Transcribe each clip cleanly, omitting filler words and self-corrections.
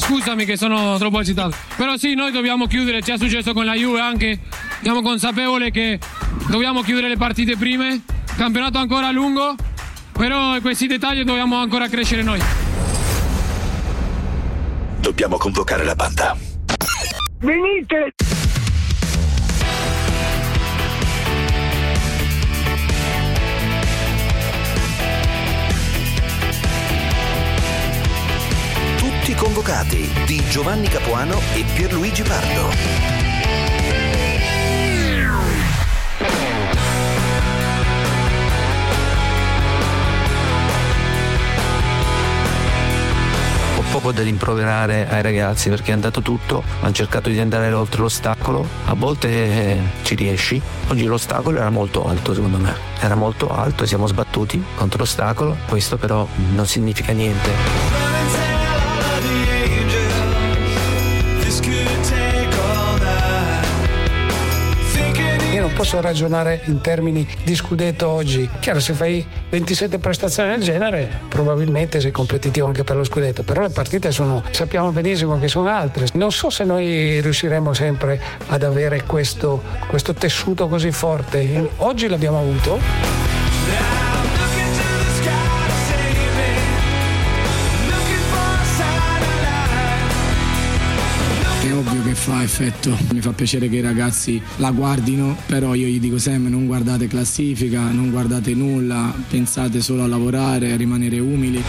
scusami che sono troppo eccitato. Però sì, noi dobbiamo chiudere, ci è successo con la Juve anche. Siamo consapevoli che dobbiamo chiudere le partite prime. Campionato ancora lungo, però questi dettagli dobbiamo ancora crescere noi. Dobbiamo convocare la banda. Venite! Tutti convocati di Giovanni Capuano e Pierluigi Pardo. Poco da rimproverare ai ragazzi perché hanno dato tutto, hanno cercato di andare oltre l'ostacolo, a volte ci riesci. Oggi l'ostacolo era molto alto, secondo me era molto alto e siamo sbattuti contro l'ostacolo, questo però non significa niente. Io non posso ragionare in termini di scudetto oggi. Chiaro, se fai 27 prestazioni del genere probabilmente sei competitivo anche per lo scudetto, però le partite sappiamo benissimo che sono altre. Non so se noi riusciremo sempre ad avere questo tessuto così forte. Oggi l'abbiamo avuto. È ovvio che fa effetto, mi fa piacere che i ragazzi la guardino, però io gli dico sempre: non guardate classifica, non guardate nulla, pensate solo a lavorare, a rimanere umili.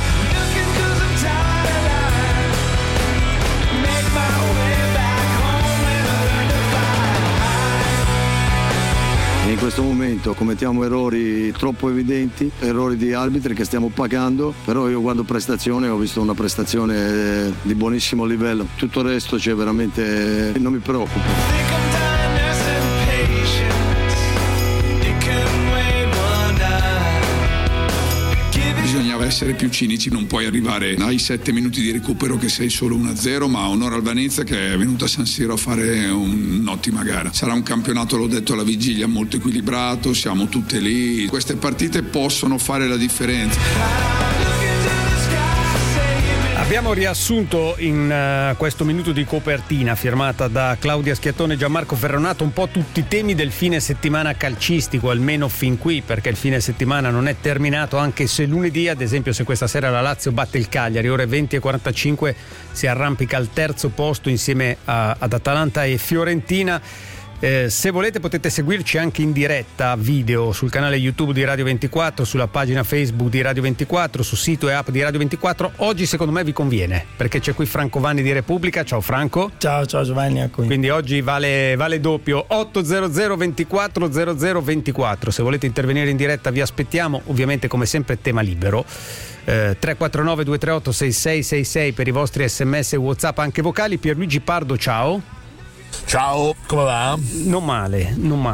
In questo momento commettiamo errori troppo evidenti, errori di arbitri che stiamo pagando, però io guardo prestazione, ho visto una prestazione di buonissimo livello, tutto il resto veramente non mi preoccupa. Bisognava essere più cinici, non puoi arrivare ai 7 minuti di recupero che sei solo 1-0, ma onore al Venezia che è venuto a San Siro a fare un'ottima gara. Sarà un campionato, l'ho detto alla vigilia, molto equilibrato, siamo tutte lì, queste partite possono fare la differenza. Abbiamo riassunto in questo minuto di copertina firmata da Claudia Schiattone e Gianmarco Ferronato un po' tutti i temi del fine settimana calcistico, almeno fin qui, perché il fine settimana non è terminato, anche se lunedì, ad esempio, se questa sera la Lazio batte il Cagliari, ore 20:45 si arrampica al terzo posto insieme ad Atalanta e Fiorentina. Se volete potete seguirci anche in diretta video sul canale YouTube di Radio 24, sulla pagina Facebook di Radio 24, sul sito e app di Radio 24. Oggi secondo me vi conviene perché c'è qui Franco Vanni di Repubblica. Ciao Franco. Ciao Giovanni, eccomi. Quindi oggi vale doppio. 800 24 00 24. Se volete intervenire in diretta vi aspettiamo, ovviamente come sempre tema libero. 349 238 6666 per i vostri SMS e WhatsApp anche vocali. Pierluigi Pardo, ciao. Ciao, come va? Non male.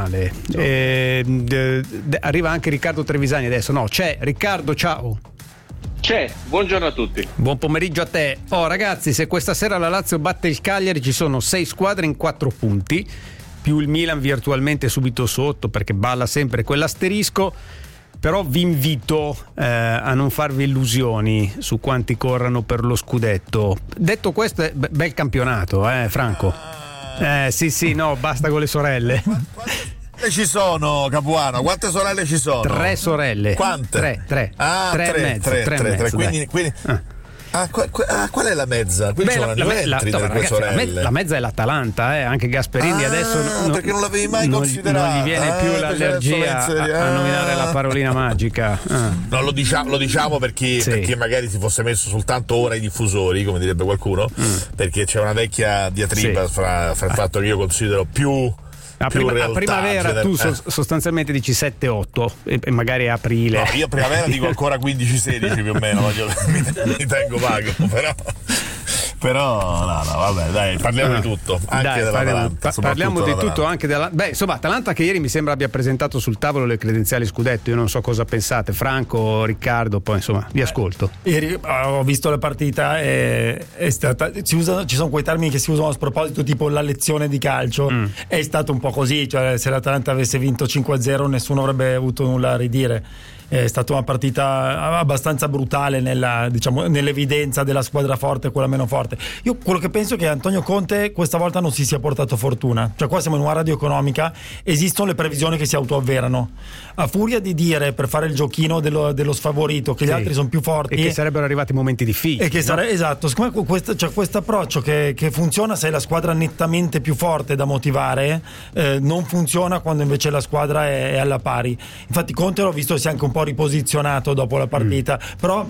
Arriva anche Riccardo Trevisani adesso. No, c'è Riccardo, ciao. C'è, buongiorno a tutti. Buon pomeriggio a te. Ragazzi, se questa sera la Lazio batte il Cagliari ci sono 6 squadre in 4 punti, più il Milan virtualmente subito sotto perché balla sempre quell'asterisco. Però vi invito a non farvi illusioni su quanti corrano per lo scudetto. Detto questo, è bel campionato, Franco. Sì, no, basta con le sorelle. Quante ci sono, Capuano? Quante sorelle ci sono? 3 sorelle. Quante? 3. Ah, 3. Quindi qual è la mezza? Qui sono la mezza è l'Atalanta, anche Gasperini adesso perché non l'avevi mai considerato. Non gli viene più l'allergia a nominare la parolina magica. No, lo diciamo perché magari si fosse messo soltanto ora i diffusori, come direbbe qualcuno, perché c'è una vecchia diatriba fra il fatto che io considero più a primavera tu sostanzialmente dici 7-8 e magari aprile. No, io a primavera dico ancora 15-16 più o meno, mi tengo vago, però no, vabbè, dai, parliamo di tutto, anche dell'Atalanta. Parliamo di tutto, anche della. Atalanta che ieri mi sembra abbia presentato sul tavolo le credenziali scudetto. Io non so cosa pensate, Franco, Riccardo, poi insomma vi ascolto. Ieri ho visto la partita e è stata. Ci sono quei termini che si usano a sproposito, tipo la lezione di calcio. È stato un po' così, cioè se l'Atalanta avesse vinto 5-0 nessuno avrebbe avuto nulla a ridire. è stata una partita abbastanza brutale nell'evidenza della squadra forte e quella meno forte. Io quello che penso è che Antonio Conte questa volta non si sia portato fortuna, cioè qua siamo in una radio economica, esistono le previsioni che si autoavverano, a furia di dire per fare il giochino dello sfavorito che gli altri sono più forti e che sarebbero arrivati momenti difficili, e che esatto, secondo me questo approccio che funziona se è la squadra nettamente più forte da motivare, non funziona quando invece la squadra è alla pari. Infatti Conte l'ho visto si è anche un po' riposizionato dopo la partita, però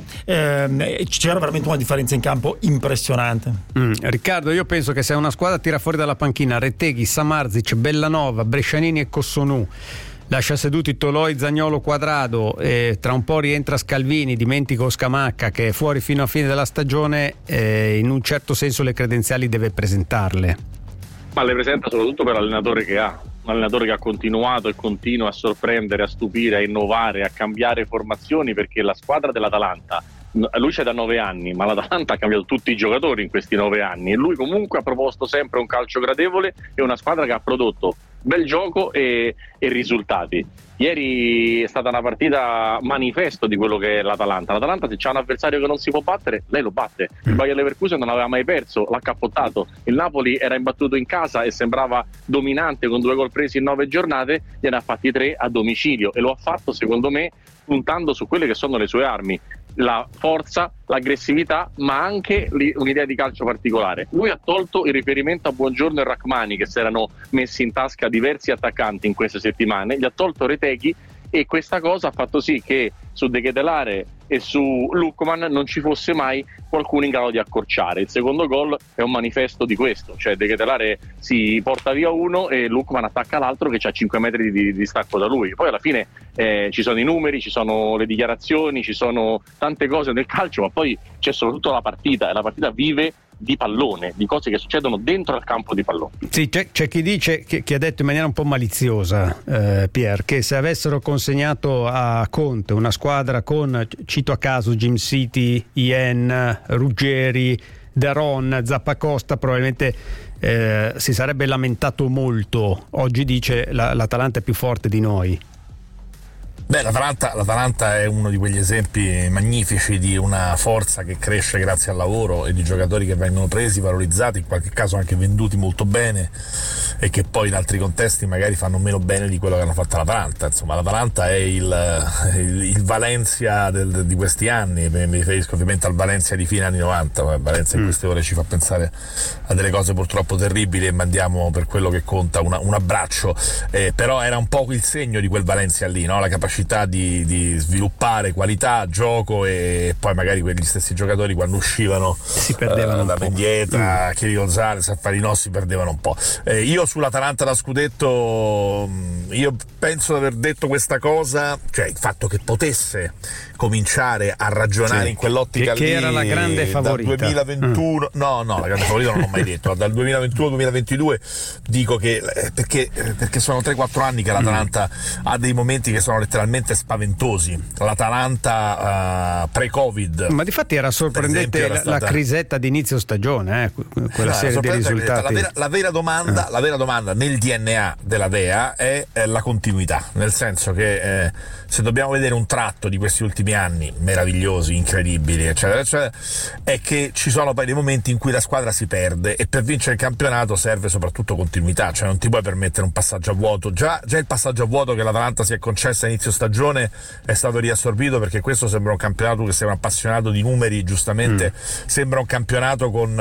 c'era veramente una differenza in campo impressionante. Riccardo, io penso che se una squadra tira fuori dalla panchina Reteghi, Samardzic, Bellanova, Brescianini e Cossonù, lascia seduti Toloi, Zaniolo, Quadrado, tra un po' rientra Scalvini, dimentico Scamacca che è fuori fino a fine della stagione, in un certo senso le credenziali deve presentarle. Ma le presenta soprattutto per l'allenatore che ha, un allenatore che ha continuato e continua a sorprendere, a stupire, a innovare, a cambiare formazioni, perché la squadra dell'Atalanta, lui c'è da 9 anni, ma l'Atalanta ha cambiato tutti i giocatori in questi 9 anni e lui comunque ha proposto sempre un calcio gradevole e una squadra che ha prodotto bel gioco e risultati. Ieri è stata una partita manifesto di quello che è l'Atalanta. L'Atalanta, se c'è un avversario che non si può battere, lei lo batte. Il Bayer Leverkusen non aveva mai perso, l'ha cappottato. Il Napoli era imbattuto in casa e sembrava dominante con 2 gol presi in 9 giornate, gliene ha fatti 3 a domicilio e lo ha fatto secondo me puntando su quelle che sono le sue armi, la forza, l'aggressività, ma anche un'idea di calcio particolare. Lui ha tolto il riferimento a Buongiorno e Rachmani, che si erano messi in tasca diversi attaccanti in queste settimane, gli ha tolto Reteghi e questa cosa ha fatto sì che su De Ketelare e su Lookman non ci fosse mai qualcuno in grado di accorciare. Il secondo gol è un manifesto di questo, cioè De Ketelare si porta via uno e Lookman attacca l'altro che ha 5 metri di distacco da lui. Poi alla fine ci sono i numeri, ci sono le dichiarazioni, ci sono tante cose nel calcio, ma poi c'è soprattutto la partita, e la partita vive di pallone, di cose che succedono dentro al campo di pallone. Sì, c'è chi dice, che ha detto in maniera un po' maliziosa, Pier, che se avessero consegnato a Conte una squadra con, cito a caso, Jim City, Ien, Ruggeri, Deron, Zappacosta, probabilmente si sarebbe lamentato molto. Oggi dice l'Atalanta è più forte di noi. Beh, l'Atalanta è uno di quegli esempi magnifici di una forza che cresce grazie al lavoro e di giocatori che vengono presi, valorizzati, in qualche caso anche venduti molto bene e che poi in altri contesti magari fanno meno bene di quello che hanno fatto l'Atalanta. Insomma, l'Atalanta è il Valencia di questi anni, mi riferisco ovviamente al Valencia di fine anni 90, Valencia in queste ore ci fa pensare a delle cose purtroppo terribili e mandiamo per quello che conta un abbraccio, però era un po' il segno di quel Valencia lì, no? La capacità di sviluppare qualità, gioco e poi magari quegli stessi giocatori quando uscivano si perdevano da Mendieta, Chieri Gonzalez, Affarinò si perdevano un po'. Io sull'Atalanta da scudetto io penso di aver detto questa cosa, cioè il fatto che potesse cominciare a ragionare in quell'ottica che lì era la grande favorita dal 2021 no la grande favorita non l'ho mai detto, dal 2021-2022 dico che perché sono 3-4 anni che l'Atalanta ha dei momenti che sono letteralmente spaventosi. L'Atalanta pre-Covid, ma difatti era sorprendente la crisetta di inizio stagione, quella serie di risultati. La vera domanda nel DNA della Dea è la continuità, nel senso che se dobbiamo vedere un tratto di questi ultimi anni meravigliosi, incredibili, eccetera eccetera, è che ci sono poi dei momenti in cui la squadra si perde e per vincere il campionato serve soprattutto continuità, cioè non ti puoi permettere un passaggio a vuoto. Già il passaggio a vuoto che l'Atalanta si è concessa a inizio stagione è stato riassorbito, perché questo sembra un campionato che sei un appassionato di numeri, giustamente sembra un campionato con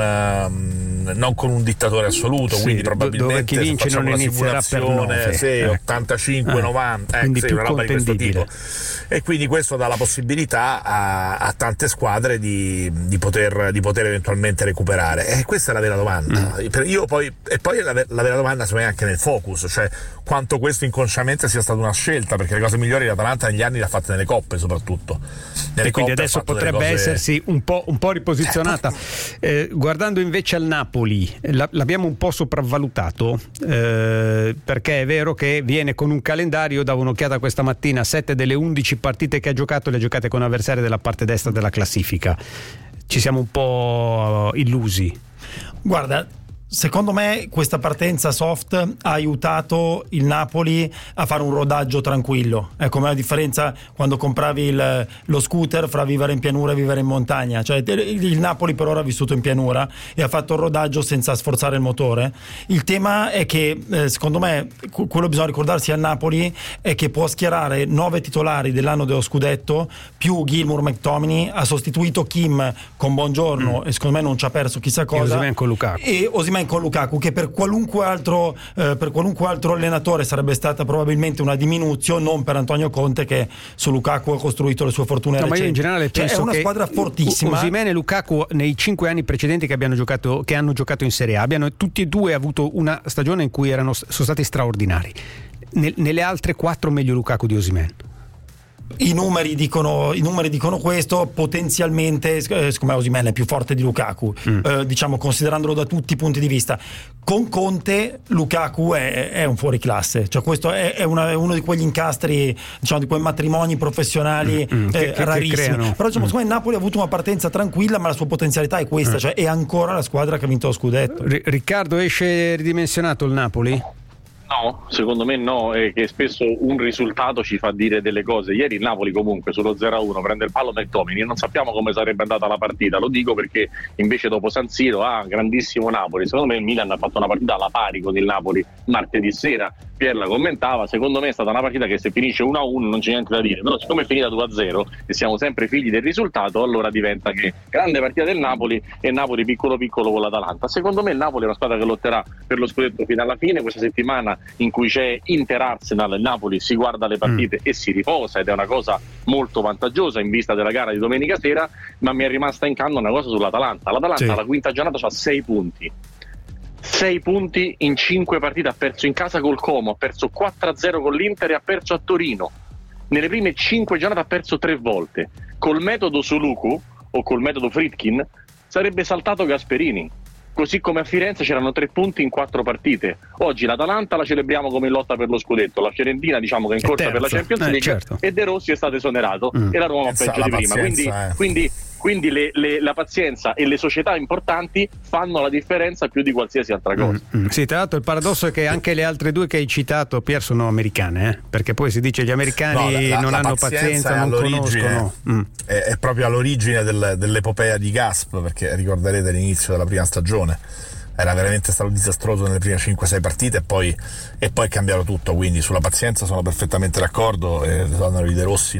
non con un dittatore assoluto, quindi probabilmente dove chi vince non inizierà per 9, 85, 90, una roba di questo tipo, e quindi questo dà la possibilità a tante squadre di poter eventualmente recuperare, e questa è la vera domanda. Poi la vera domanda secondo me è anche nel focus, cioè quanto questo inconsciamente sia stata una scelta, perché le cose migliori l'Atalanta negli anni le ha fatte nelle coppe soprattutto, e quindi adesso potrebbe essersi un po' riposizionata. Guardando invece al Napoli, l'abbiamo un po' sopravvalutato, perché è vero che viene con un calendario, davo un'occhiata questa mattina, 7 delle 11 partite che ha giocato le ha giocate con avversari della parte destra della classifica. Ci siamo un po' illusi. Guarda, secondo me questa partenza soft ha aiutato il Napoli a fare un rodaggio tranquillo. Ecco, ma la differenza quando compravi lo scooter fra vivere in pianura e vivere in montagna. Cioè il Napoli per ora ha vissuto in pianura e ha fatto il rodaggio senza sforzare il motore. Il tema è che secondo me quello bisogna ricordarsi a Napoli è che può schierare 9 titolari dell'anno dello scudetto più Gilmour McTominay, ha sostituito Kim con Buongiorno e secondo me non ci ha perso chissà cosa, e Osimhen con Lukaku, che per qualunque altro allenatore sarebbe stata probabilmente una diminuzione, non per Antonio Conte che su Lukaku ha costruito le sue fortune recenti. Ma io in generale penso è una che squadra fortissima. Osimhen e Lukaku nei 5 anni precedenti che hanno giocato in Serie A abbiano tutti e due avuto una stagione in cui sono stati straordinari. Nelle altre 4 meglio Lukaku di Osimhen. I numeri dicono questo. Potenzialmente secondo me Osimhen è più forte di Lukaku, diciamo, considerandolo da tutti i punti di vista. Con Conte Lukaku è un fuoriclasse, cioè questo è uno di quegli incastri, diciamo, di quei matrimoni professionali rarissimi. Però diciamo, secondo me il Napoli ha avuto una partenza tranquilla, ma la sua potenzialità è questa, cioè è ancora la squadra che ha vinto lo scudetto. Riccardo, esce ridimensionato il Napoli? No, secondo me no, è che spesso un risultato ci fa dire delle cose. Ieri il Napoli comunque sullo 0-1 prende il palo McTominay, non sappiamo come sarebbe andata la partita, lo dico perché invece dopo San Siro, grandissimo Napoli. Secondo me il Milan ha fatto una partita alla pari con il Napoli martedì sera. Pier la commentava, secondo me è stata una partita che se finisce 1-1 non c'è niente da dire, però siccome è finita 2-0 e siamo sempre figli del risultato, allora diventa che grande partita del Napoli e Napoli piccolo piccolo con l'Atalanta. Secondo me il Napoli è una squadra che lotterà per lo scudetto fino alla fine. Questa settimana in cui c'è Inter-Arsenal, il Napoli si guarda le partite e si riposa, ed è una cosa molto vantaggiosa in vista della gara di domenica sera. Ma mi è rimasta in canna una cosa sull'Atalanta. L'Atalanta alla quinta giornata ha 6 punti. 6 punti in 5 partite, ha perso in casa col Como, ha perso 4-0 con l'Inter e ha perso a Torino. Nelle prime 5 giornate ha perso 3 volte. Col metodo Soluku o col metodo Friedkin sarebbe saltato Gasperini. Così come a Firenze c'erano 3 punti in 4 partite. Oggi l'Atalanta la celebriamo come in lotta per lo scudetto, la Fiorentina diciamo che è in corsa per la Champions League, certo. E De Rossi è stato esonerato e la Roma peggio di prima. Quindi la pazienza e le società importanti fanno la differenza più di qualsiasi altra cosa. Sì, tra l'altro il paradosso è che anche le altre 2 che hai citato, Pier, sono americane, perché poi si dice gli americani non hanno pazienza, non conoscono. È proprio all'origine dell'epopea di Gasp, perché ricorderete l'inizio della prima stagione. Era veramente stato disastroso nelle prime 5-6 partite e poi è cambiato tutto, quindi sulla pazienza sono perfettamente d'accordo. L'esonero di De Rossi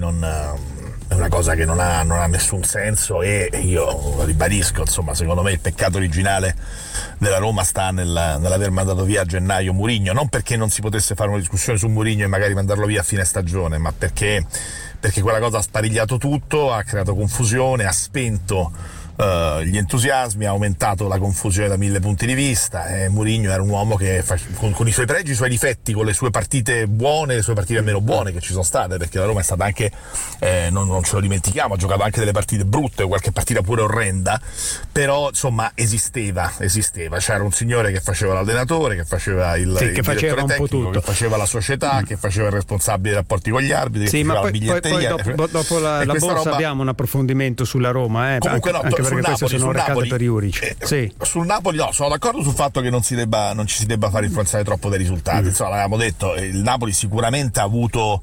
è una cosa che non ha nessun senso, e io ribadisco, insomma, secondo me il peccato originale della Roma sta nell'aver mandato via a gennaio Mourinho, non perché non si potesse fare una discussione su Mourinho e magari mandarlo via a fine stagione, ma perché quella cosa ha sparigliato tutto, ha creato confusione, ha spento gli entusiasmi, ha aumentato la confusione da 1000 punti di vista. Mourinho era un uomo che con i suoi pregi, i suoi difetti, con le sue partite buone, le sue partite meno buone che ci sono state, perché la Roma è stata anche non ce lo dimentichiamo, ha giocato anche delle partite brutte, qualche partita pure orrenda, però insomma esisteva. C'era un signore che faceva l'allenatore, che faceva il direttore tecnico, che faceva la società, che faceva il responsabile dei rapporti con gli arbitri, che faceva la biglietteria. Poi dopo la borsa abbiamo un approfondimento sulla Roma, comunque anche perché queste sono recate per Juric. Sul Napoli sono d'accordo sul fatto che non ci si debba fare influenzare troppo dai risultati. Insomma, l'avevamo detto, il Napoli sicuramente ha avuto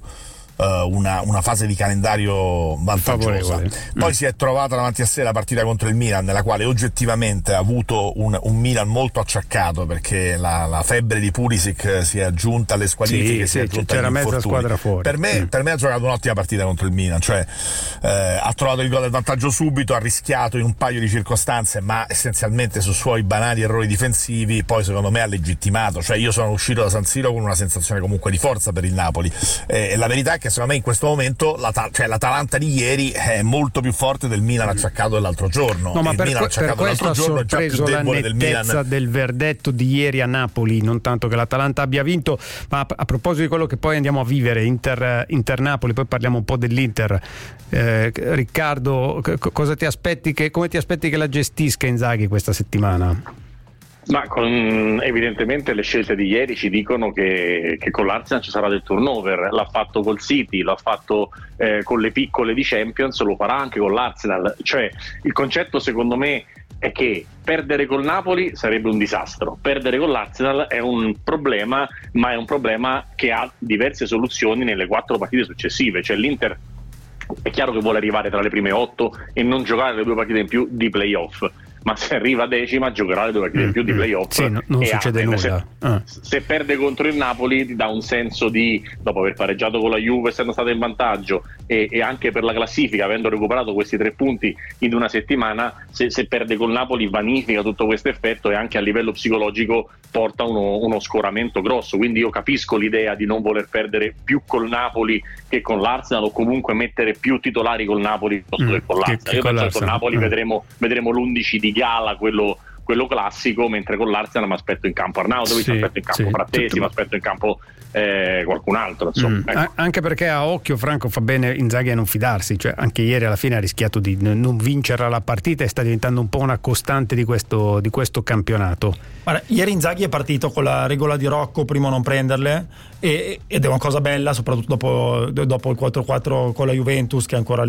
una fase di calendario vantaggiosa. Poi si è trovata davanti a sé la partita contro il Milan, nella quale oggettivamente ha avuto un Milan molto acciaccato, perché la febbre di Pulisic si è aggiunta alle squalifiche, si è aggiunta c'era agli mezza infortuni. Squadra fuori. Per me ha giocato un'ottima partita contro il Milan, cioè ha trovato il gol del vantaggio subito, ha rischiato in un paio di circostanze, ma essenzialmente su suoi banali errori difensivi. Poi secondo me ha legittimato, cioè io sono uscito da San Siro con una sensazione comunque di forza per il Napoli, e la verità è che secondo me in questo momento l'Atalanta di ieri è molto più forte del Milan acciaccato dell'altro giorno. No, ma per questo ha sorpreso la nettezza del verdetto di ieri a Napoli, non tanto che l'Atalanta abbia vinto, ma a proposito di quello che poi andiamo a vivere, Inter-Napoli, poi parliamo un po' dell'Inter. Riccardo, come ti aspetti che la gestisca Inzaghi questa settimana? Ma evidentemente le scelte di ieri ci dicono che con l'Arsenal ci sarà del turnover. L'ha fatto col City, l'ha fatto con le piccole di Champions, lo farà anche con l'Arsenal. Cioè il concetto secondo me è che perdere col Napoli sarebbe un disastro, perdere con l'Arsenal è un problema, ma è un problema che ha diverse soluzioni nelle 4 partite successive. Cioè l'Inter è chiaro che vuole arrivare tra le prime 8 e non giocare le 2 partite in più di playoff, ma se arriva 10ª giocherà le 2 partite in più di playoff. Sì, non succede nulla. Se perde contro il Napoli ti dà un senso di, dopo aver pareggiato con la Juve essendo stato in vantaggio e anche per la classifica avendo recuperato questi 3 punti in una settimana, se perde col Napoli vanifica tutto questo effetto e anche a livello psicologico porta uno scoramento grosso. Quindi io capisco l'idea di non voler perdere più col Napoli che con l'Arsenal, o comunque mettere più titolari col Napoli piuttosto che con l'Arsenal. Io penso che con Napoli vedremo l'11 di gala, quello classico, mentre con l'Arsenal mi aspetto in campo Arnautovic, mi aspetto in campo Frattesi, mi aspetto in campo qualcun altro, insomma. Ecco. Anche perché a occhio franco fa bene Inzaghi a non fidarsi, cioè anche ieri alla fine ha rischiato di non vincere la partita e sta diventando un po' una costante di questo campionato. Guarda, ieri Inzaghi è partito con la regola di Rocco, primo non prenderle, ed è una cosa bella, soprattutto dopo il 4-4 con la Juventus, che è ancora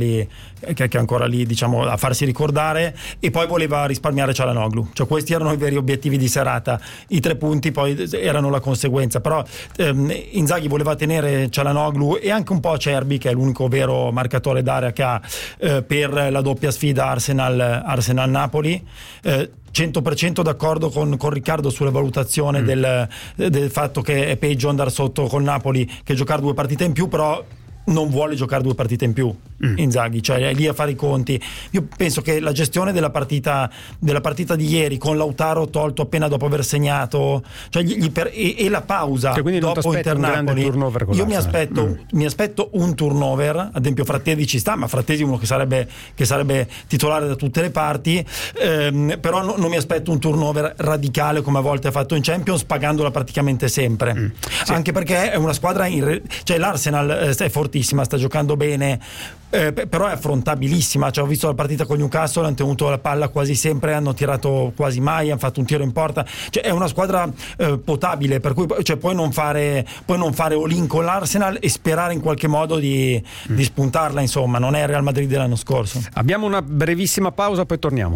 lì diciamo a farsi ricordare, e poi voleva risparmiare Çalhanoğlu, cioè questi erano i veri obiettivi di serata. I 3 punti poi erano la conseguenza, però Inzaghi voleva tenere Çalhanoğlu e anche un po' Acerbi, che è l'unico vero marcatore d'area che ha per la doppia sfida Arsenal-Napoli. 100% d'accordo con Riccardo sulla valutazione del fatto che è peggio andare sotto col Napoli che giocare 2 partite in più, però non vuole giocare 2 partite in più Inzaghi, cioè è lì a fare i conti. Io penso che la gestione della partita di ieri, con Lautaro tolto appena dopo aver segnato, cioè e la pausa, cioè, dopo Inter-Napoli, io mi aspetto un turnover. Ad esempio Frattesi ci sta, ma Frattesi è uno che sarebbe titolare da tutte le parti, però non mi aspetto un turnover radicale come a volte ha fatto in Champions, pagandola praticamente sempre. Anche perché è una squadra cioè l'Arsenal è fortissima, sta giocando bene, però è affrontabilissima. Cioè, ho visto la partita con Newcastle, hanno tenuto la palla quasi sempre, hanno tirato quasi mai, hanno fatto un tiro in porta, cioè è una squadra potabile, per cui cioè, puoi non fare all-in con l'Arsenal e sperare in qualche modo di spuntarla, insomma non è il Real Madrid dell'anno scorso. Abbiamo una brevissima pausa, poi torniamo.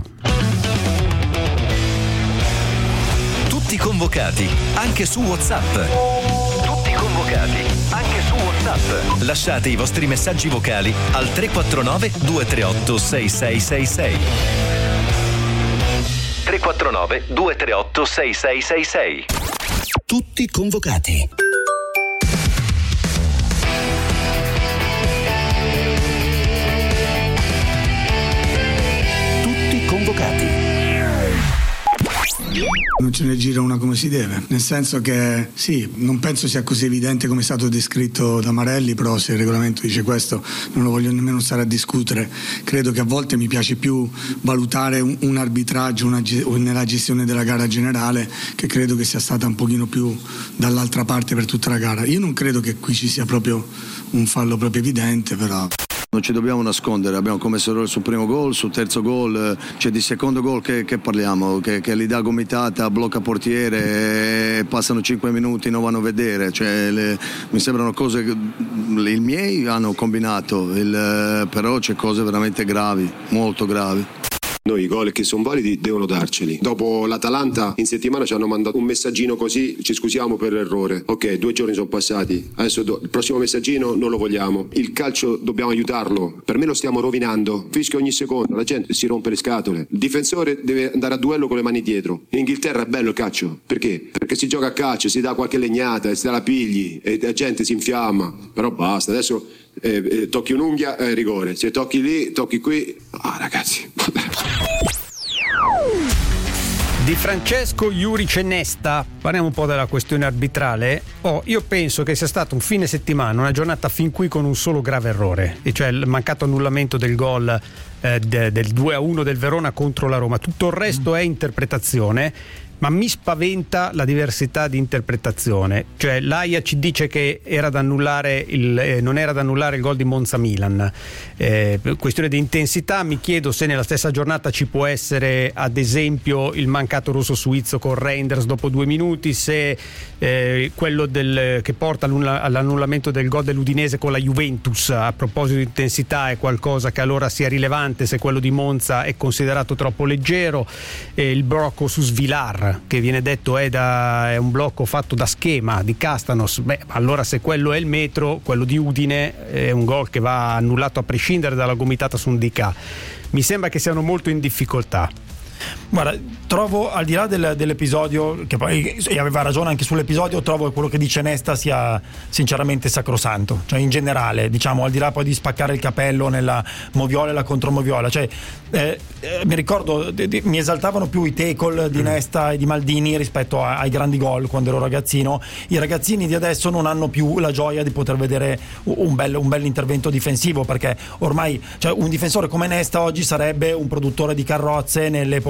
Tutti convocati, anche su WhatsApp. Tutti convocati, anche su WhatsApp. Lasciate i vostri messaggi vocali al 349 238 6666. 349 238 6666. Tutti convocati. Tutti convocati. Non ce ne gira una come si deve, nel senso che sì, non penso sia così evidente come è stato descritto da Marelli, però se il regolamento dice questo non lo voglio nemmeno stare a discutere. Credo che a volte mi piace più valutare un arbitraggio nella gestione della gara generale, che credo che sia stata un pochino più dall'altra parte per tutta la gara. Io non credo che qui ci sia proprio un fallo proprio evidente, però non ci dobbiamo nascondere, abbiamo commesso errore sul primo gol, sul terzo gol, cioè di secondo gol che parliamo, che li dà gomitata, blocca portiere, passano 5 minuti, non vanno a vedere, cioè mi sembrano cose che i miei hanno combinato, però c'è cose veramente gravi, molto gravi. Noi i gol che sono validi devono darceli. Dopo l'Atalanta in settimana ci hanno mandato un messaggino così: ci scusiamo per l'errore. Ok, 2 giorni sono passati, adesso il prossimo messaggino non lo vogliamo. Il calcio dobbiamo aiutarlo, per me lo stiamo rovinando. Fischio ogni secondo, la gente si rompe le scatole. Il difensore deve andare a duello con le mani dietro. In Inghilterra è bello il calcio, perché? Perché si gioca a calcio, si dà qualche legnata, si dà la pigli e la gente si infiamma. Però basta, adesso tocchi un'unghia, rigore. Se tocchi lì, tocchi qui, ragazzi, vabbè. Di Francesco Juric e Nesta parliamo un po' della questione arbitrale. Io penso che sia stato un fine settimana, una giornata fin qui con un solo grave errore, e cioè il mancato annullamento del gol del 2-1 del Verona contro la Roma. Tutto il resto è interpretazione. ma mi spaventa la diversità di interpretazione. Cioè l'AIA ci dice che era da annullare non era da annullare il gol di Monza-Milan, questione di intensità. Mi chiedo se nella stessa giornata ci può essere ad esempio il mancato rosso suizzo con Reinders dopo 2 minuti, se quello che porta all'annullamento del gol dell'Udinese con la Juventus a proposito di intensità è qualcosa che allora sia rilevante, se quello di Monza è considerato troppo leggero, il blocco su Svilar che viene detto è un blocco fatto da schema di Castanos, allora se quello è il metro, quello di Udine è un gol che va annullato a prescindere dalla gomitata su un DK. Mi sembra che siano molto in difficoltà. Guarda, trovo, al di là dell'episodio, che poi aveva ragione anche sull'episodio, trovo che quello che dice Nesta sia sinceramente sacrosanto, cioè in generale, diciamo, al di là poi di spaccare il capello nella moviola e la contromoviola, cioè mi ricordo mi esaltavano più i tackle di Nesta e di Maldini rispetto ai grandi gol quando ero ragazzino. I ragazzini di adesso non hanno più la gioia di poter vedere un bel intervento difensivo, perché ormai, cioè, un difensore come Nesta oggi sarebbe un produttore di carrozze nell'epoca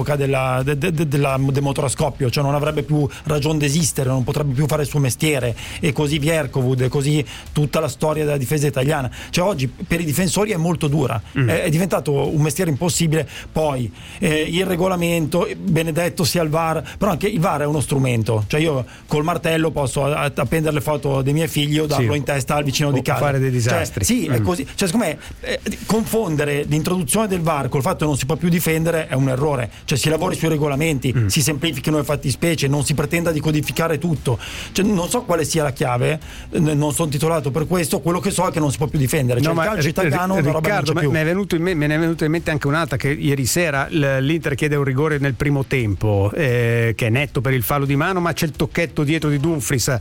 del motore a scoppio, cioè non avrebbe più ragione d'esistere, non potrebbe più fare il suo mestiere, e così Vierkovud, e così tutta la storia della difesa italiana. Cioè oggi per i difensori è molto dura, è diventato un mestiere impossibile. Poi il regolamento, benedetto sia il VAR, però anche il VAR è uno strumento, cioè io col martello posso appendere le foto dei miei figli o darlo in testa al vicino di casa, fare dei disastri. Cioè, sì, è così, cioè secondo me confondere l'introduzione del VAR col fatto che non si può più difendere è un errore. Cioè si lavori sui regolamenti, si semplifichino le fattispecie, non si pretenda di codificare tutto. Cioè, non so quale sia la chiave, non sono titolato per questo, quello che so è che non si può più difendere. Cioè, il calcio italiano una roba non c'è più. Me ne è venuta in mente anche un'altra, che ieri sera l'Inter chiede un rigore nel primo tempo, che è netto per il fallo di mano, ma c'è il tocchetto dietro di Dumfries.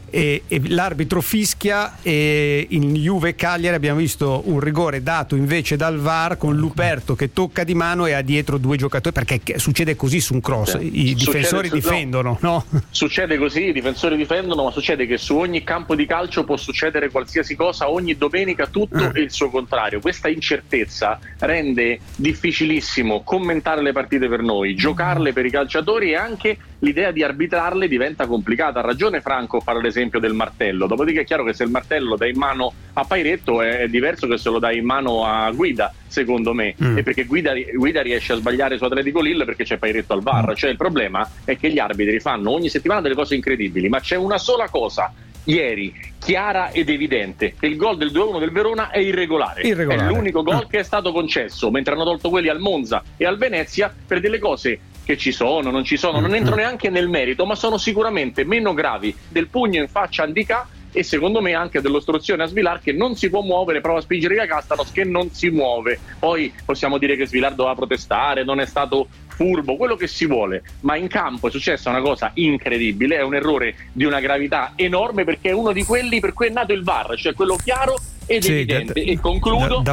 E l'arbitro fischia, e in Juve Cagliari abbiamo visto un rigore dato invece dal VAR con Luperto che tocca di mano e ha dietro 2 giocatori, perché succede così su un cross, i difensori difendono, no? Succede così, i difensori difendono, ma succede che su ogni campo di calcio può succedere qualsiasi cosa, ogni domenica tutto e il suo contrario. Questa incertezza rende difficilissimo commentare le partite per noi, giocarle per i calciatori, e anche l'idea di arbitrarle diventa complicata. Ha ragione Franco a fare l'esempio del martello, dopodiché è chiaro che se il martello lo dai in mano a Pairetto è diverso che se lo dai in mano a Guida, secondo me, e perché Guida riesce a sbagliare su Atletico Lille perché c'è Pairetto al VAR. Cioè il problema è che gli arbitri fanno ogni settimana delle cose incredibili, ma c'è una sola cosa ieri chiara ed evidente, che il gol del 2-1 del Verona è irregolare. È l'unico gol che è stato concesso, mentre hanno tolto quelli al Monza e al Venezia per delle cose che ci sono, non ci sono, non entro neanche nel merito, ma sono sicuramente meno gravi del pugno in faccia a Ndicà, e secondo me anche dell'ostruzione a Svilar che non si può muovere, prova a spingere via Castanos che non si muove. Poi possiamo dire che Svilar doveva protestare, non è stato furbo, quello che si vuole, ma in campo è successa una cosa incredibile, è un errore di una gravità enorme, perché è uno di quelli per cui è nato il VAR, cioè quello chiaro ed evidente. E concludo,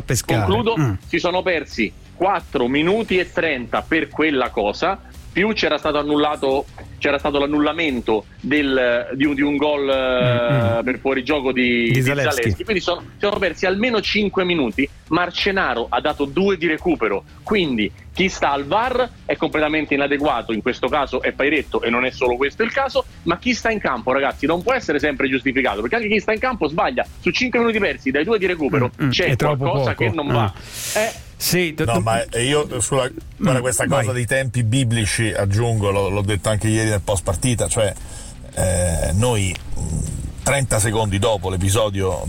si sono persi 4 minuti e 30 per quella cosa, più c'era stato l'annullamento di un gol per fuorigioco di Zalewski, quindi sono persi almeno 5 minuti. Marcenaro ha dato 2 di recupero, quindi chi sta al VAR è completamente inadeguato, in questo caso è Pairetto, e non è solo questo il caso, ma chi sta in campo, ragazzi, non può essere sempre giustificato, perché anche chi sta in campo sbaglia. Su 5 minuti persi dai 2 di recupero c'è qualcosa che non va. Sì, no, ma io guarda, questa cosa dei tempi biblici aggiungo, l'ho detto anche ieri nel post partita, cioè noi 30 secondi dopo l'episodio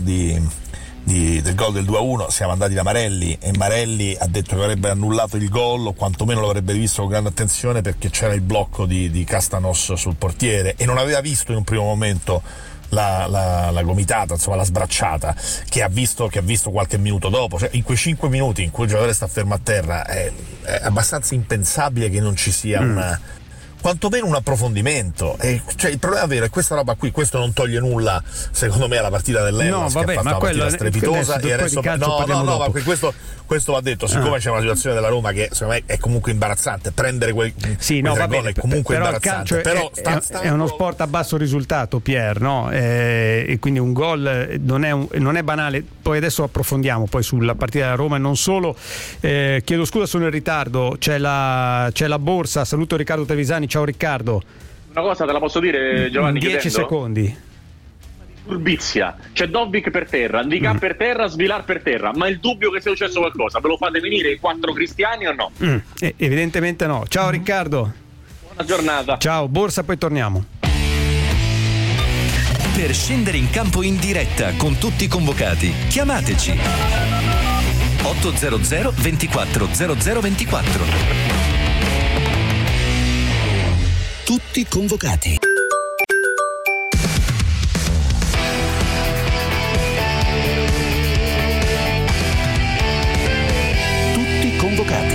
del gol del 2-1 siamo andati da Marelli, e Marelli ha detto che avrebbe annullato il gol, o quantomeno lo avrebbe visto con grande attenzione, perché c'era il blocco di Castanos sul portiere, e non aveva visto in un primo momento la gomitata, insomma la sbracciata, che ha visto qualche minuto dopo. Cioè, in quei 5 minuti in cui il giocatore sta fermo a terra è abbastanza impensabile che non ci sia quantomeno un approfondimento. Cioè, il problema vero è questa roba qui, questo non toglie nulla secondo me alla partita dell'Hellas, che ha fatto una partita strepitosa, e adesso ma questo va detto, siccome c'è una situazione della Roma che secondo me è comunque imbarazzante, prendere quel gol è comunque imbarazzante, però è uno sport a basso risultato, Pier, no? E quindi un gol non è banale. Poi adesso approfondiamo poi sulla partita della Roma, e non solo. Chiedo scusa, sono in ritardo, c'è la borsa. Saluto Riccardo Trevisani, ciao Riccardo. Una cosa te la posso dire, Giovanni? 10 secondi. Furbizia, c'è Dobbik per terra, Ndicà per terra, Svilar per terra, ma il dubbio che sia successo qualcosa, ve lo fate venire i 4 cristiani o no? Evidentemente no. Ciao Riccardo. Buona giornata. Ciao, borsa, poi torniamo. Per scendere in campo in diretta con tutti i convocati, chiamateci 800 24 0024. Tutti convocati. Tutti convocati.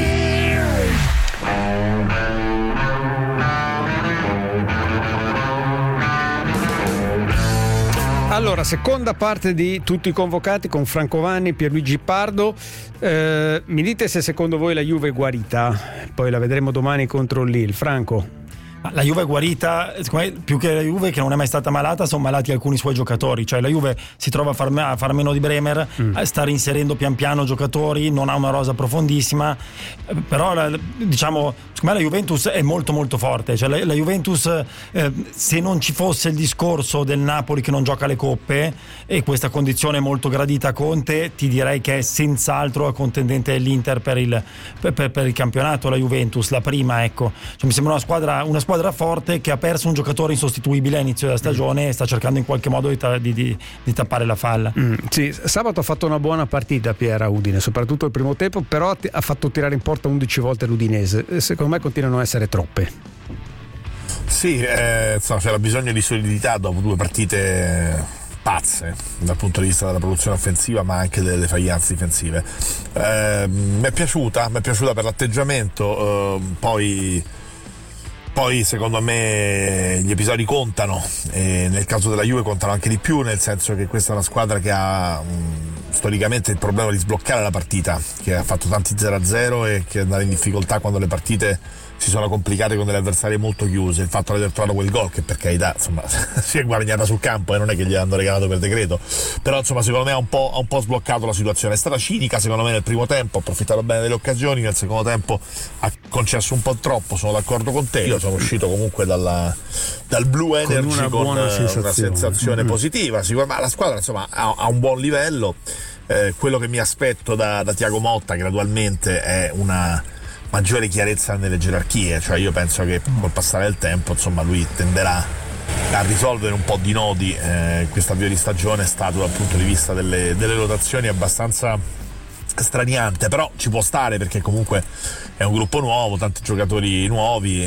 Allora, seconda parte di Tutti convocati con Franco Vanni, Pierluigi Pardo. Mi dite se secondo voi la Juve è guarita, poi la vedremo domani contro il Lille. Franco? La Juve è guarita, più che la Juve che non è mai stata malata, sono malati alcuni suoi giocatori, cioè la Juve si trova a far meno di Bremer, a stare inserendo pian piano giocatori, non ha una rosa profondissima, però diciamo secondo me la Juventus è molto molto forte, cioè la Juventus se non ci fosse il discorso del Napoli che non gioca le coppe e questa condizione molto gradita a Conte, ti direi che è senz'altro contendente dell'Inter per il campionato, la Juventus, la prima, ecco, cioè, mi sembra una squadra forte che ha perso un giocatore insostituibile all'inizio della stagione e sta cercando in qualche modo di tappare la falla. Sì, sabato ha fatto una buona partita Piera a Udine, soprattutto il primo tempo, però ha fatto tirare in porta 11 volte l'Udinese. Secondo me continuano a essere troppe. Sì, c'era bisogno di solidità dopo 2 partite pazze dal punto di vista della produzione offensiva ma anche delle defaglianze difensive. Mi è piaciuta per l'atteggiamento, poi secondo me gli episodi contano e nel caso della Juve contano anche di più, nel senso che questa è una squadra che ha storicamente il problema di sbloccare la partita, che ha fatto tanti 0-0 e che andava in difficoltà quando le partite si sono complicate con delle avversarie molto chiuse. Il fatto di aver trovato quel gol, che per carità insomma si è guadagnata sul campo e non è che gliel'hanno regalato per decreto, però insomma secondo me ha un po' sbloccato la situazione. È stata cinica secondo me nel primo tempo, ha approfittato bene delle occasioni, nel secondo tempo ha concesso un po' troppo, sono d'accordo con te. Io sono uscito comunque dal Blue Energy con una sensazione positiva. Ma la squadra insomma ha un buon livello. Quello che mi aspetto da Thiago Motta gradualmente è una maggiore chiarezza nelle gerarchie, cioè io penso che col passare del tempo insomma lui tenderà a risolvere un po' di nodi. Questo avvio di stagione è stato dal punto di vista delle rotazioni abbastanza straniante, però ci può stare perché comunque è un gruppo nuovo, tanti giocatori nuovi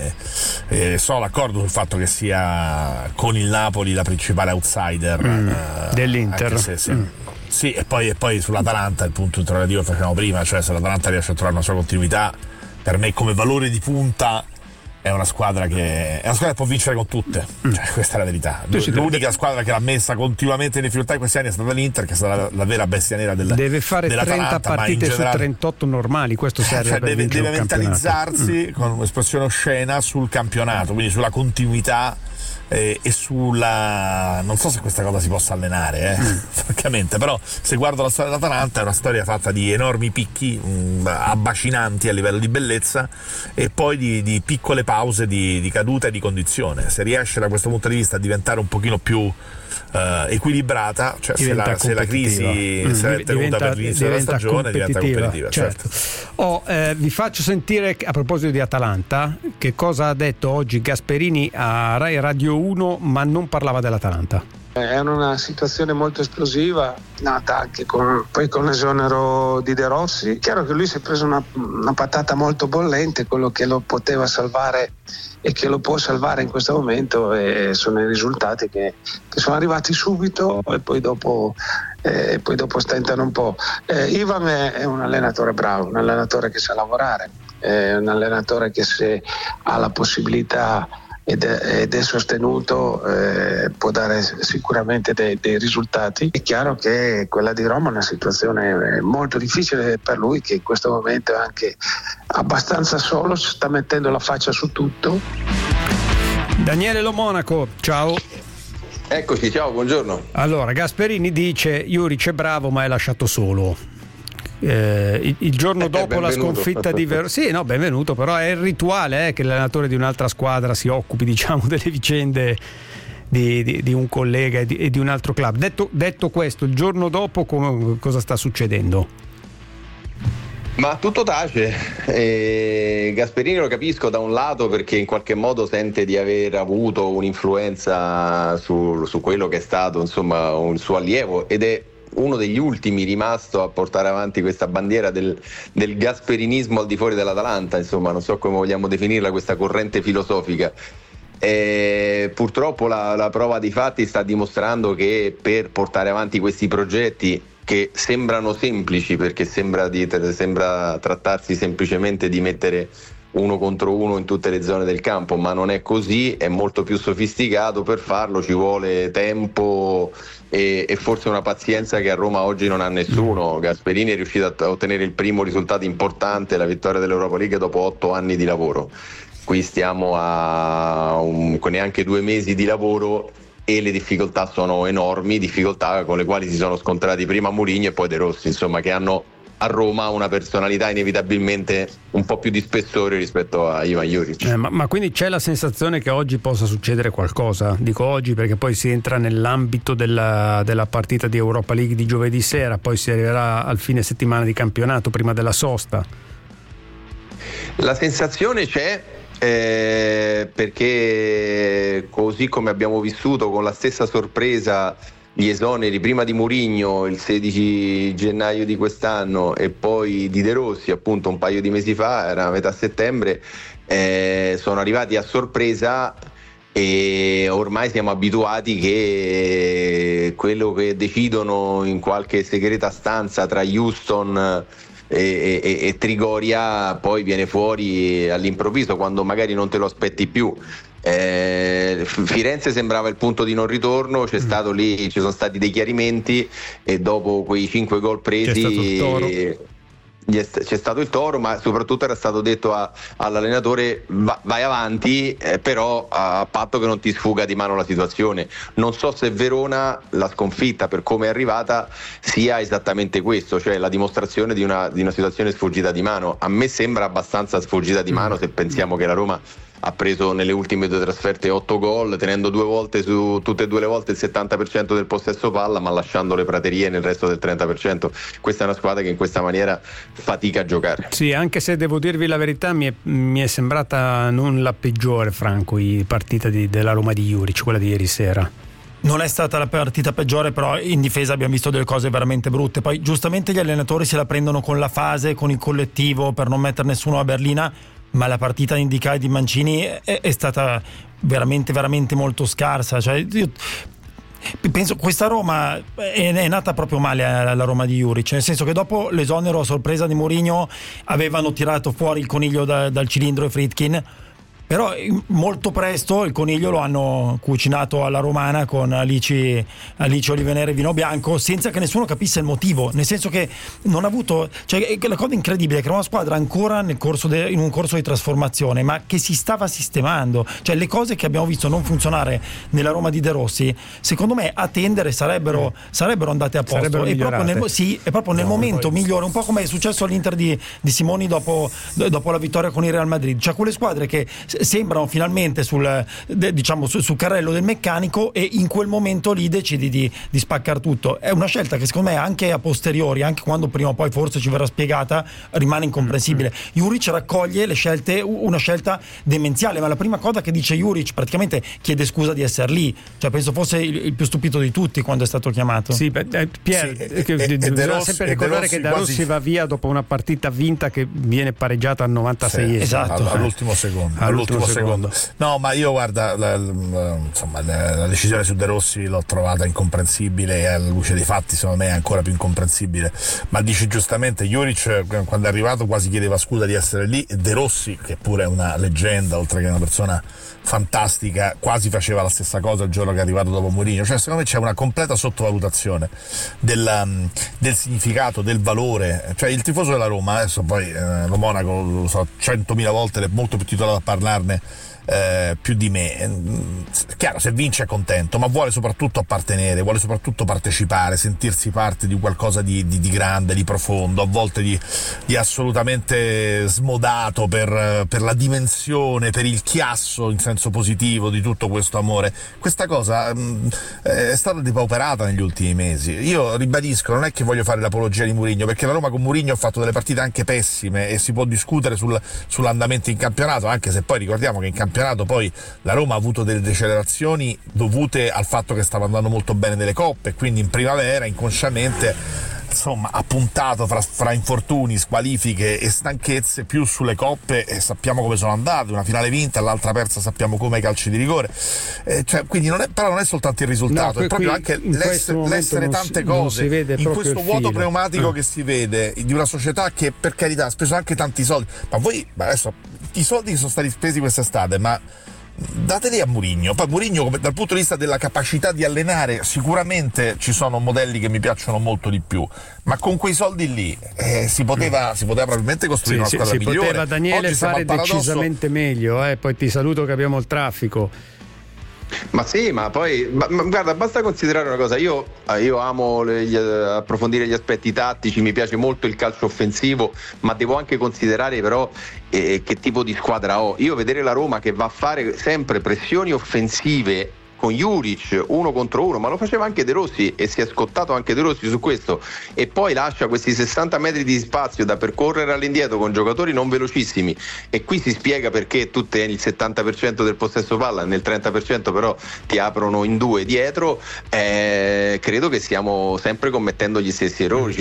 e sono d'accordo sul fatto che sia con il Napoli la principale outsider dell'Inter. Sì, e poi sull'Atalanta il punto interrogativo che facevamo prima, cioè se l'Atalanta riesce a trovare una sua continuità, per me come valore di punta è una squadra che può vincere con tutte, cioè, questa è la verità. L'unica squadra che l'ha messa continuamente in difficoltà in questi anni è stata l'Inter, che è stata la vera bestia nera deve fare 30 partite su 38 normali, questo serve cioè per deve mentalizzarsi con un'espressione oscena sul campionato, quindi sulla continuità e sulla, non so se questa cosa si possa allenare francamente, però se guardo la storia dell'Atalanta è una storia fatta di enormi picchi abbacinanti a livello di bellezza e poi di piccole pause di caduta e di condizione. Se riesce da questo punto di vista a diventare un pochino più equilibrata, cioè se la crisi si è tenuta per l'inizio della stagione diventa competitiva, certo. Vi faccio sentire a proposito di Atalanta che cosa ha detto oggi Gasperini a Rai Radio 1, ma non parlava dell'Atalanta. È una situazione molto esplosiva, nata anche con l'esonero di De Rossi. Chiaro che lui si è preso una patata molto bollente, quello che lo poteva salvare e che lo può salvare in questo momento sono i risultati che sono arrivati subito e poi dopo stentano un po'. Ivan è un allenatore bravo, un allenatore che sa lavorare, è un allenatore che se ha la possibilità ed è sostenuto può dare sicuramente dei risultati. È chiaro che quella di Roma è una situazione molto difficile per lui, che in questo momento è anche abbastanza solo, si sta mettendo la faccia su tutto. Daniele Lo Monaco, ciao. Eccoci, ciao, buongiorno. Allora, Gasperini dice Juric è bravo ma è lasciato solo. il giorno dopo la sconfitta di Verona. Sì, no, benvenuto, però è il rituale che l'allenatore di un'altra squadra si occupi, diciamo, delle vicende di un collega e di un altro club. Detto questo, il giorno dopo cosa sta succedendo? Ma tutto tace. Gasperini lo capisco da un lato, perché in qualche modo sente di aver avuto un'influenza su quello che è stato, insomma, un suo allievo, ed è uno degli ultimi rimasto a portare avanti questa bandiera del gasperinismo al di fuori dell'Atalanta, insomma, non so come vogliamo definirla, questa corrente filosofica. Purtroppo la prova dei fatti sta dimostrando che per portare avanti questi progetti, che sembrano semplici perché sembra trattarsi semplicemente di mettere uno contro uno in tutte le zone del campo, ma non è così, è molto più sofisticato. Per farlo ci vuole tempo e forse una pazienza che a Roma oggi non ha nessuno. Gasperini è riuscito a ottenere il primo risultato importante, la vittoria dell'Europa League, dopo 8 anni di lavoro. Qui stiamo con neanche 2 mesi di lavoro e le difficoltà sono enormi, difficoltà con le quali si sono scontrati prima Mourinho e poi De Rossi, insomma, che hanno a Roma una personalità inevitabilmente un po' più di spessore rispetto a Ivan Juric. Ma quindi c'è la sensazione che oggi possa succedere qualcosa? Dico oggi perché poi si entra nell'ambito della partita di Europa League di giovedì sera, poi si arriverà al fine settimana di campionato prima della sosta. La sensazione c'è, perché così come abbiamo vissuto con la stessa sorpresa gli esoneri prima di Mourinho il 16 gennaio di quest'anno e poi di De Rossi appunto un paio di mesi fa, era a metà settembre, sono arrivati a sorpresa e ormai siamo abituati che quello che decidono in qualche segreta stanza tra Houston e Trigoria poi viene fuori all'improvviso, quando magari non te lo aspetti più. Firenze sembrava il punto di non ritorno, ci sono stati dei chiarimenti e dopo quei 5 gol presi c'è stato il Toro, ma soprattutto era stato detto all'allenatore vai avanti, però a patto che non ti sfuga di mano la situazione. Non so se Verona, la sconfitta per come è arrivata, sia esattamente questo, cioè la dimostrazione di una situazione sfuggita di mano. A me sembra abbastanza sfuggita di mano se pensiamo che la Roma ha preso nelle ultime 2 trasferte 8 gol, tenendo tutte e 2 le volte il 70% del possesso palla, ma lasciando le praterie nel resto del 30%. Questa è una squadra che in questa maniera fatica a giocare. Sì, anche se devo dirvi la verità, mi è sembrata non la peggiore, Franco, partita della Roma di Juric, quella di ieri sera. Non è stata la partita peggiore, però in difesa abbiamo visto delle cose veramente brutte. Poi giustamente gli allenatori se la prendono con la fase, con il collettivo, per non mettere nessuno a berlina, ma la partita di Ndicà e di Mancini è stata veramente veramente molto scarsa. Cioè, io penso questa Roma è nata proprio male, la Roma di Juric, nel senso che dopo l'esonero a sorpresa di Mourinho avevano tirato fuori il coniglio dal cilindro e Friedkin, però molto presto il coniglio lo hanno cucinato alla romana con alici olive nere e vino bianco, senza che nessuno capisse il motivo, nel senso che non ha avuto, cioè, la cosa incredibile è che era una squadra ancora in un corso di trasformazione, ma che si stava sistemando. Cioè le cose che abbiamo visto non funzionare nella Roma di De Rossi, secondo me a tendere sarebbero andate a posto, e proprio nel momento migliore, un po' come è successo all'Inter di Simoni dopo la vittoria con il Real Madrid. Cioè quelle squadre che sembrano finalmente sul carrello del meccanico, e in quel momento lì decidi di spaccare tutto. È una scelta che secondo me anche a posteriori, anche quando prima o poi forse ci verrà spiegata, rimane incomprensibile. Juric raccoglie le scelte, una scelta demenziale, ma la prima cosa che dice Juric praticamente chiede scusa di essere lì, cioè penso fosse il più stupito di tutti quando è stato chiamato. Sì, bisogna sempre ricordare che De Rossi va via dopo una partita vinta che viene pareggiata al 96esimo. Esatto, all'ultimo secondo. No, ma io guarda, la decisione su De Rossi l'ho trovata incomprensibile, e alla luce dei fatti secondo me è ancora più incomprensibile. Ma dici giustamente, Juric quando è arrivato quasi chiedeva scusa di essere lì, e De Rossi, che pure è una leggenda oltre che una persona fantastica, quasi faceva la stessa cosa il giorno che è arrivato dopo Mourinho. Cioè secondo me c'è una completa sottovalutazione del significato, del valore. Cioè il tifoso della Roma, adesso poi lo Monaco lo so 100.000 volte, è molto più titolato a parlarne più di me. Chiaro, se vince è contento, ma vuole soprattutto appartenere, vuole soprattutto partecipare, sentirsi parte di qualcosa di grande, di profondo, a volte di assolutamente smodato per la dimensione, per il chiasso in senso positivo di tutto questo amore. Questa cosa è stata depauperata negli ultimi mesi. Io ribadisco, non è che voglio fare l'apologia di Mourinho, perché la Roma con Mourinho ha fatto delle partite anche pessime e si può discutere sull'andamento in campionato, anche se poi ricordiamo che in campionato poi la Roma ha avuto delle decelerazioni dovute al fatto che stava andando molto bene nelle coppe, quindi in primavera inconsciamente insomma ha puntato fra infortuni, squalifiche e stanchezze più sulle coppe, e sappiamo come sono andate, una finale vinta, l'altra persa sappiamo come ai calci di rigore, quindi però non è soltanto il risultato, è proprio anche l'essere tante cose in questo vuoto pneumatico che si vede di una società che, per carità, ha speso anche tanti soldi, ma adesso i soldi che sono stati spesi quest'estate, ma dateli a Mourinho. Poi Mourinho, dal punto di vista della capacità di allenare, sicuramente ci sono modelli che mi piacciono molto di più, ma con quei soldi lì si poteva probabilmente costruire una squadra migliore. Si poteva, Daniele, oggi fare decisamente meglio, poi ti saluto che abbiamo il traffico. Ma sì, ma poi guarda, basta considerare una cosa, io amo approfondire gli aspetti tattici, mi piace molto il calcio offensivo, ma devo anche considerare però che tipo di squadra ho. Io vedere la Roma che va a fare sempre pressioni offensive con Juric 1 contro 1, ma lo faceva anche De Rossi e si è scottato anche De Rossi su questo, e poi lascia questi 60 metri di spazio da percorrere all'indietro con giocatori non velocissimi, e qui si spiega perché tu tieni il 70% del possesso palla, nel 30% però ti aprono in due dietro. Credo che stiamo sempre commettendo gli stessi errori,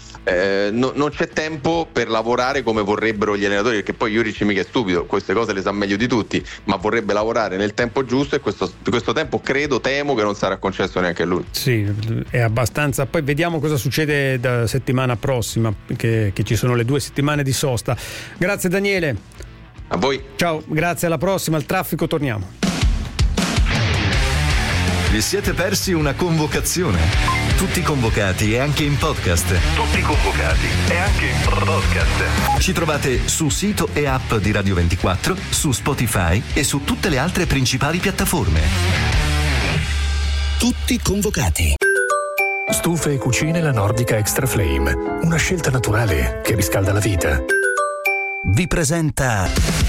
non c'è tempo per lavorare come vorrebbero gli allenatori, perché poi Juric mica è stupido, queste cose le sa meglio di tutti, ma vorrebbe lavorare nel tempo giusto, e questo tempo temo che non sarà concesso neanche a lui. Sì, è abbastanza. Poi vediamo cosa succede da settimana prossima, che ci sono le 2 settimane di sosta. Grazie Daniele. A voi. Ciao, grazie, alla prossima. Al traffico torniamo. Vi siete persi una convocazione? Tutti convocati e anche in podcast. Tutti convocati e anche in podcast. Ci trovate su sito e app di Radio 24, su Spotify e su tutte le altre principali piattaforme. Tutti convocati. Stufe e cucine La Nordica Extra Flame, una scelta naturale che riscalda la vita. Vi presenta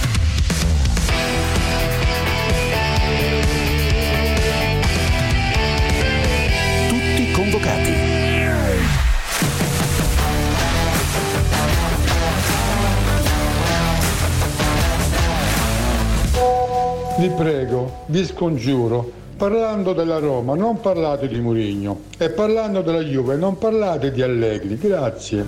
Tutti convocati. Vi prego, vi scongiuro, parlando della Roma non parlate di Mourinho, e parlando della Juve non parlate di Allegri, grazie.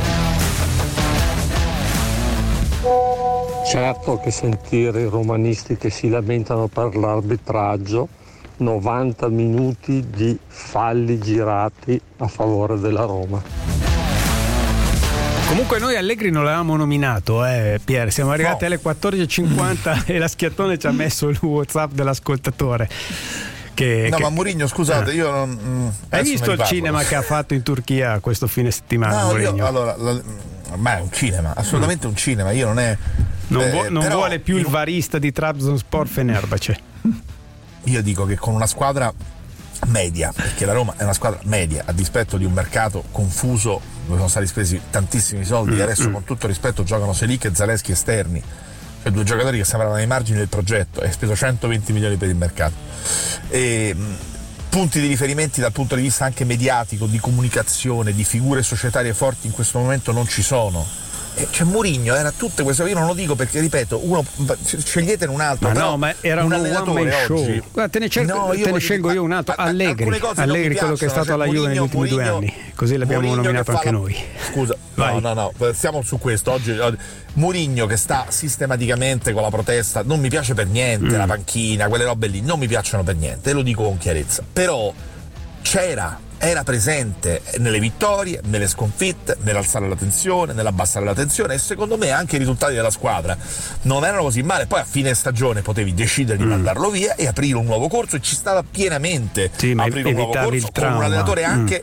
Certo che sentire i romanisti che si lamentano per l'arbitraggio, 90 minuti di falli girati a favore della Roma. Comunque noi Allegri non l'avevamo nominato, Pier, siamo arrivati alle 14.50 e la Schiattone ci ha messo il WhatsApp dell'ascoltatore. Ma Mourinho, scusate, io non... Hai visto il cinema che ha fatto in Turchia questo fine settimana? No, ma è un cinema, assolutamente un cinema, io non è... Non vuole più il varista di Trabzonspor Fenerbahce. Io dico che con una squadra media, perché la Roma è una squadra media, a dispetto di un mercato confuso dove sono stati spesi tantissimi soldi e adesso con tutto rispetto giocano Selic e Zalewski esterni, cioè 2 giocatori che sembravano ai margini del progetto, e ha speso 120 milioni per il mercato, e punti di riferimenti dal punto di vista anche mediatico, di comunicazione, di figure societarie forti in questo momento non ci sono. Cioè Mourinho era tutte queste, io non lo dico perché ripeto, sceglietene un altro, ma era un one-man show. Guarda, te ne scelgo io un altro, Allegri, quello che è stato alla Juve negli ultimi 2 anni, così l'abbiamo nominato anche noi. Scusa, no, stiamo su questo oggi. Mourinho che sta sistematicamente con la protesta, non mi piace per niente, la panchina, quelle robe lì non mi piacciono per niente, e lo dico con chiarezza, però era presente nelle vittorie, nelle sconfitte, nell'alzare la tensione, nell'abbassare la tensione, e secondo me anche i risultati della squadra non erano così male. Poi a fine stagione potevi decidere di mandarlo via e aprire un nuovo corso, e ci stava pienamente aprire un nuovo corso con un allenatore anche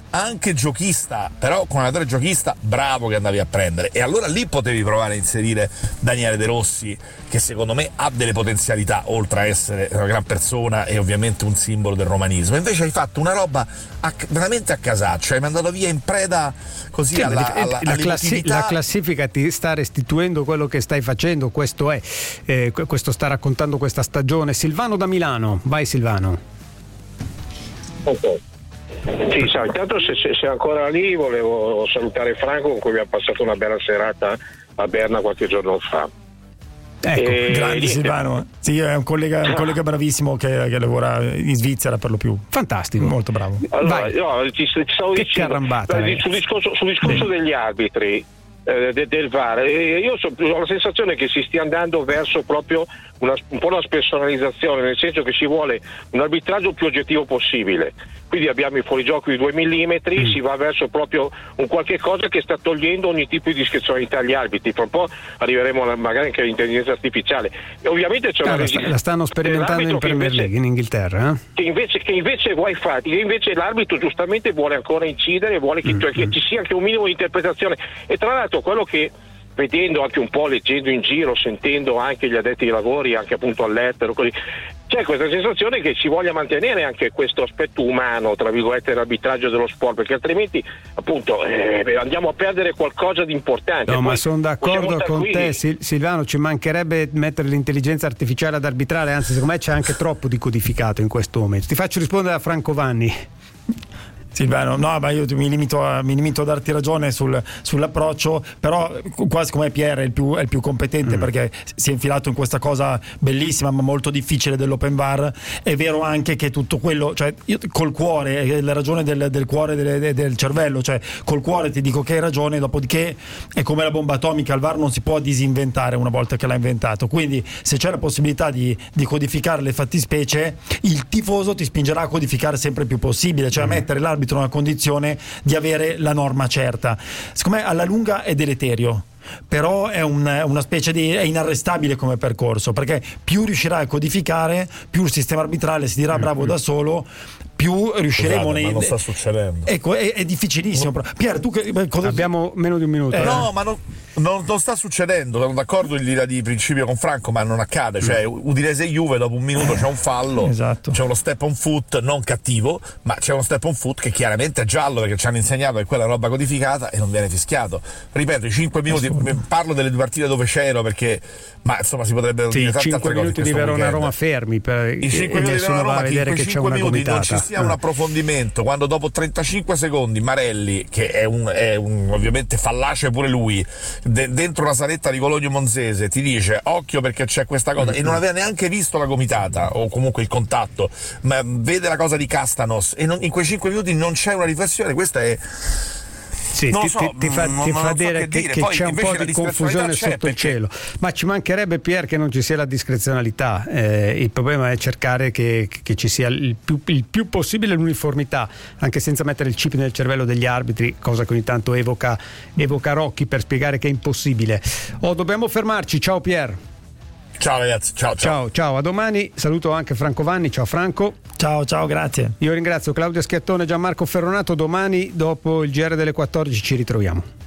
anche giochista, però con un allenatore giochista bravo che andavi a prendere, e allora lì potevi provare a inserire Daniele De Rossi, che secondo me ha delle potenzialità oltre a essere una gran persona e ovviamente un simbolo del romanismo. Invece hai fatto una roba veramente a casaccio, hai mandato via in preda così la classifica ti sta restituendo quello che stai facendo, questo sta raccontando questa stagione. Silvano da Milano, vai Silvano. Okay. Sì, intanto se ancora lì volevo salutare Franco, con cui abbiamo passato una bella serata a Berna qualche giorno fa. Ecco, grande Silvano. Sì, è un collega bravissimo che lavora in Svizzera per lo più. Fantastico, molto bravo. Allora, ti stavo che dicendo sul discorso degli arbitri del VAR, io ho la sensazione che si stia andando verso proprio un po' una spersonalizzazione, nel senso che ci vuole un arbitraggio più oggettivo possibile. Quindi abbiamo i fuorigioco di 2 millimetri, si va verso proprio un qualche cosa che sta togliendo ogni tipo di discrezionalità agli arbitri. Fra un po' arriveremo magari anche all'intelligenza artificiale. E ovviamente c'è la stanno sperimentando in Premier League in Inghilterra, che invece vuoi fare, che invece l'arbitro giustamente vuole ancora incidere, vuole che ci sia anche un minimo di interpretazione. E tra l'altro quello che, vedendo anche un po', leggendo in giro, sentendo anche gli addetti ai lavori, anche appunto all'estero, così, c'è questa sensazione che si voglia mantenere anche questo aspetto umano, tra virgolette, dell'arbitraggio dello sport, perché altrimenti appunto andiamo a perdere qualcosa di importante. No, ma sono d'accordo con te Silvano, ci mancherebbe mettere l'intelligenza artificiale ad arbitrare, anzi secondo me c'è anche troppo di codificato in questo momento. Ti faccio rispondere a Franco Vanni. Silvano, no, ma io mi limito a darti ragione sull'approccio, però qua secondo me Pierre è il più competente, perché si è infilato in questa cosa bellissima ma molto difficile dell'open VAR. È vero anche che tutto quello, cioè io col cuore, la ragione del cuore del cervello, cioè col cuore ti dico che hai ragione, dopodiché è come la bomba atomica, il VAR non si può disinventare una volta che l'ha inventato, quindi se c'è la possibilità di codificare le fattispecie, il tifoso ti spingerà a codificare sempre più possibile, cioè a mettere l'arbitro in una condizione di avere la norma certa. Secondo me alla lunga è deleterio, però è una specie è inarrestabile come percorso, perché più riuscirà a codificare, più il sistema arbitrale si dirà bravo da solo, più riusciremo ma non sta succedendo. Ecco, è difficilissimo. Pier, tu abbiamo meno di un minuto. No, ma non sta succedendo. Sono d'accordo in linea di principio con Franco, ma non accade. Cioè, Udinese Juve dopo un minuto c'è un fallo, esatto. C'è uno step on foot non cattivo, ma c'è uno step on foot che chiaramente è giallo, perché ci hanno insegnato che quella è roba codificata e non viene fischiato. Ripeto, i 5 minuti, parlo delle due partite dove c'ero, perché ma insomma si potrebbero dire tante altre cose. 5 minuti di Verona-Roma fermi i 5 minuti di Verona-Roma, che in quei 5 minuti non ci sia un approfondimento, quando dopo 35 secondi Marelli, che è un ovviamente fallace pure lui, dentro una saletta di Cologno Monzese ti dice occhio perché c'è questa cosa, e non aveva neanche visto la gomitata o comunque il contatto, ma vede la cosa di Castanos e in quei 5 minuti non c'è una riflessione. Questa è sì, ti fa dire che c'è un po' di confusione sotto il cielo, ma ci mancherebbe, Pier, che non ci sia la discrezionalità. Il problema è cercare che ci sia il più possibile l'uniformità, anche senza mettere il chip nel cervello degli arbitri, cosa che ogni tanto evoca Rocchi per spiegare che è impossibile. Dobbiamo fermarci. Ciao Pier. Ciao ragazzi, ciao, a domani. Saluto anche Franco Vanni. Ciao Franco. Ciao, grazie. Io ringrazio Claudia Schiattone e Gianmarco Ferronato. Domani dopo il GR delle 14 ci ritroviamo.